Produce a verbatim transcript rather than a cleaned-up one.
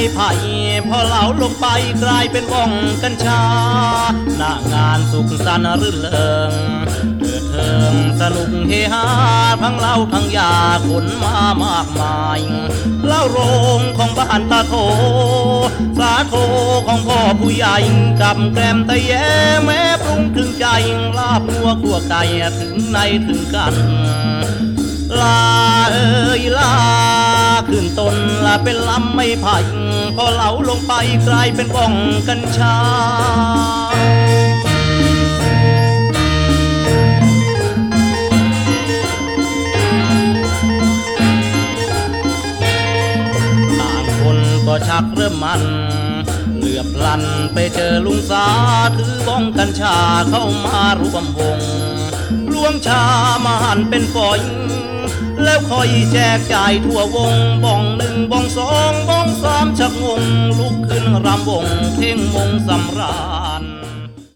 ไผ่พอเหลาลงไปกลายเป็นว่องกัญชาหน้างานสุขสันต์รื่นเริงเถิดเทิงสนุกเฮฮาทั้งเหล้าทั้งยาขนมามากมายเหล้าโรงของบ้านตาโถสาโทของพ่อผู้ใหญ่กับแกล้มตะแยแม้ปรุงถึงใจลาบหัวขั่วไก่ถึงในถึงกันลาเอ้ยลาขึ้นต้นลาเป็นลำไม่ไผ่พอเหลาลงไปกลายเป็นบ้องกัญชาต่างคนก็ชักเริ่มมันเหลือบพลันไปเจอลุงสาถือบ้องกัญชาเข้ามารวมวงลวงชามาหั่นเป็นฝอยแล้วคอยแจกจ่ายทั่ววงบ้องหนึ่งบ้องสองบ้องสามชักงงลุกขึ้นรำวงเพ่งมงสำราญ